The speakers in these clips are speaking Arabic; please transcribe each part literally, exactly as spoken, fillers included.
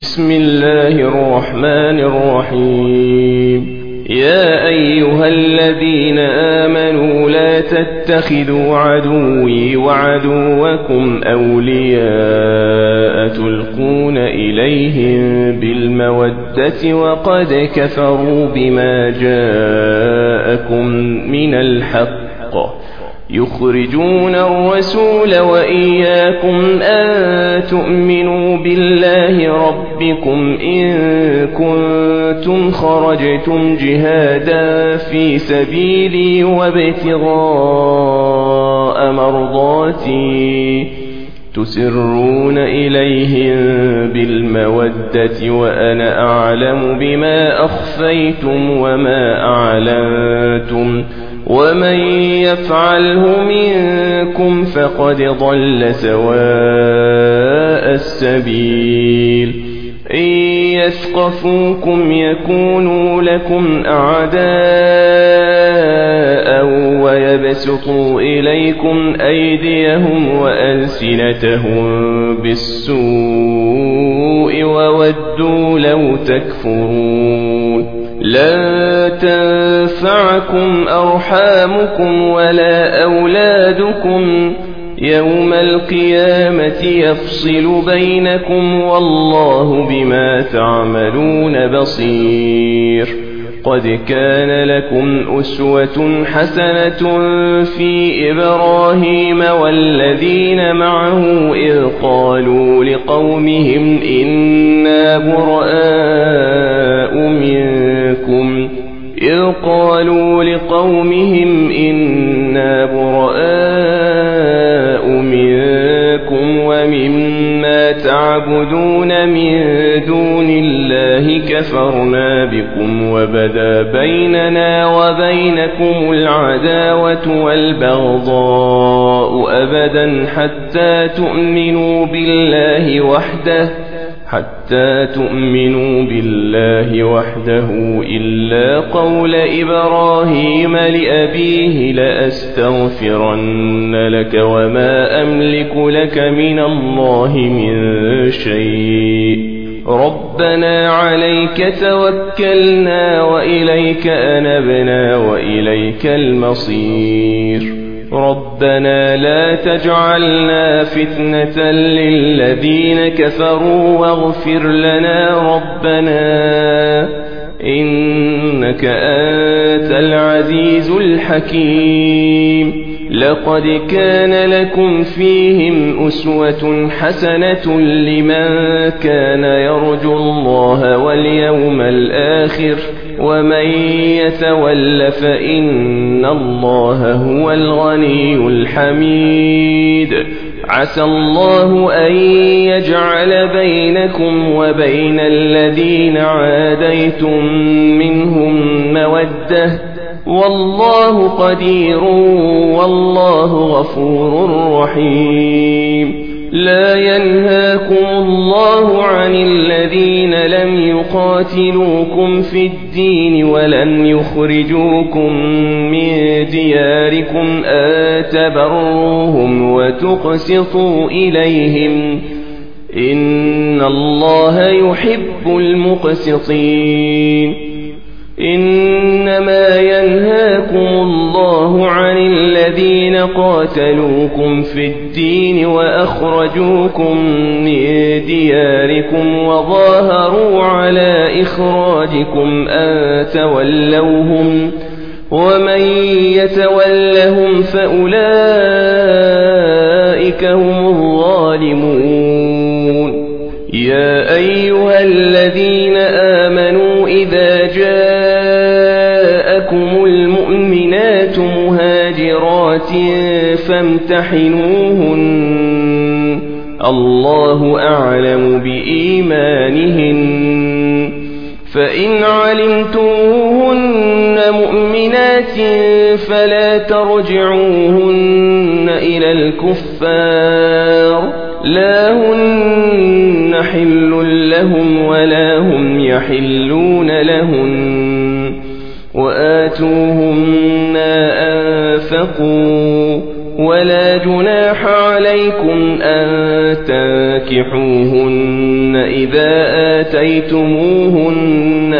بسم الله الرحمن الرحيم. يا أيها الذين آمنوا لا تتخذوا عدوي وعدوكم أولياء تلقون إليهم بالمودة وقد كفروا بما جاءكم من الحق يخرجون الرسول وإياكم أن تؤمنوا بالله ربكم إن كنتم خرجتم جهادا في سبيلي وابتغاء مرضاتي تسرون إليهم بالمودة وأنا أعلم بما أخفيتم وما أعلنتم ومن يفعله منكم فقد ضل سواء السبيل. إن يثقفوكم يكونوا لكم أعداء ويبسطوا إليكم أيديهم وألسنتهم بالسوء وودوا لو تكفرون. لن تنفعكم أرحامكم ولا أولادكم يوم القيامة يفصل بينكم والله بما تعملون بصير. قد كان لكم أسوة حسنة في إبراهيم والذين معه إذ قالوا لقومهم إنا براء منكم إذ قالوا لقومهم إنا براء منكم ومما تعبدون من دون الله كفرنا بكم وبدا بيننا وبينكم العداوة والبغضاء أبدا حتى تؤمنوا بالله وحده حتى تؤمنوا بالله وحده إلا قول إبراهيم لأبيه لأستغفرن لك وما أملك لك من الله من شيء. ربنا عليك توكلنا وإليك أنبنا وإليك المصير. ربنا لا تجعلنا فتنة للذين كفروا واغفر لنا ربنا إنك أنت العزيز الحكيم. لقد كان لكم فيهم أسوة حسنة لمن كان يرجو الله واليوم الآخر ومن يتول فإن الله هو الغني الحميد. عسى الله أن يجعل بينكم وبين الذين عاديتم منهم مودة والله قدير والله غفور رحيم. لا ينهاكم الله عن الذين لم يقاتلوكم في الدين ولم يخرجوكم من دياركم أن تبروهم وتقسطوا إليهم إن الله يحب المقسطين. إنما ينهاكم الله عن الذين قاتلوكم في الدين وأخرجوكم من دياركم وظاهروا على إخراجكم أن تولوهم ومن يتولهم فأولئك هم الظالمون. يا أيها الذين آمنوا إذا جاءكم المؤمنات مهاجرات فامتحنوهن الله أعلم بإيمانهن فإن علمتموهن مؤمنات فلا ترجعوهن إلى الكفار لا هن حل لهم ولا هم يحلون لهن وآتوهم ما أنفقوا ولا جناح عليكم أن تنكحوهن إذا آتيتموهن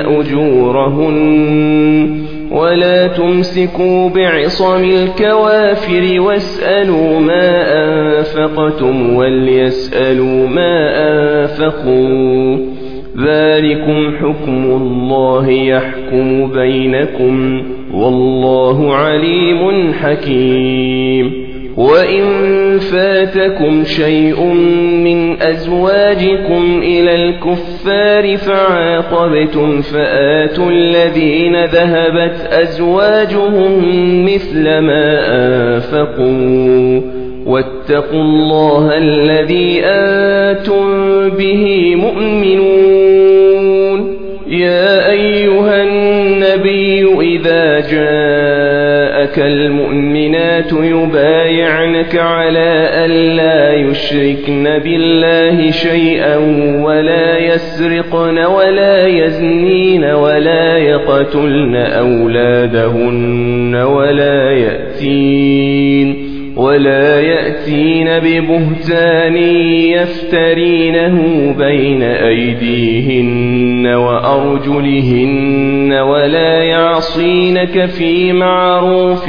أجورهن ولا تمسكوا بعصم الكوافر واسألوا ما أنفقتم وليسألوا ما أنفقوا ذلكم حكم الله يحكم بينكم والله عليم حكيم وإن فاتكم شيء من أزواجكم إلى الكفار فعاقبتم فآتوا الذين ذهبت أزواجهم مثل ما أنفقوا واتقوا الله الذي أنتم به مؤمنون يا أيها النبي إذا جاءك المؤمنات يبايعنك على ألا يشركن بالله شيئا ولا يسرقن ولا يزنين ولا يقتلن أولادهن ولا يأتين ولا يأتين ببهتان يفترينه بين أيديهن وأرجلهن ولا يعصينك في معروف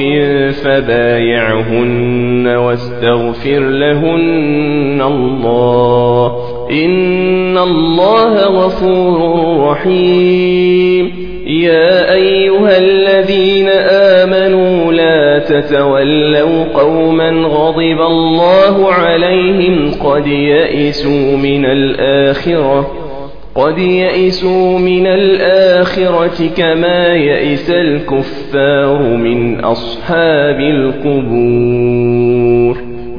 فبايعهن واستغفر لهن الله إن الله غفور رحيم يا أيها الذين آمنوا لا تتولوا قوما غضب الله عليهم قد يئسوا من الآخرة قد يئسوا من الآخرة كما يئس الكفار من أصحاب القبور